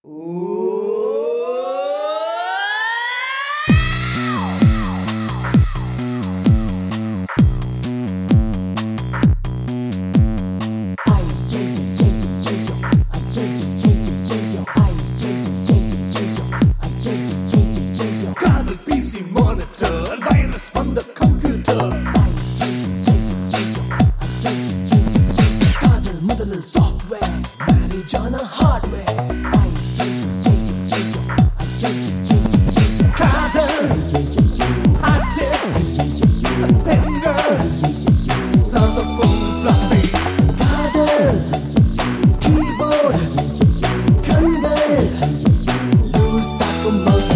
காதல் PC monitor, virus from the computer. காதல் முதலில் software, marriage on a hardware. காதல் hard disk, pen girl, sound of phone fluffy. காதல் keyboard, கண்கள் loose ஆக்கும் mouse.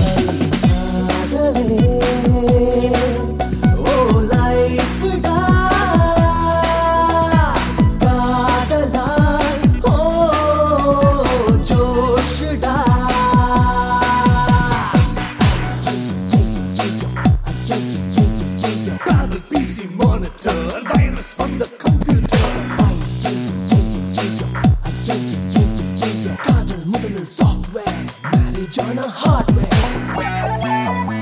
Virus from the computer. காதல் முதலில் software, marriage on a hardware.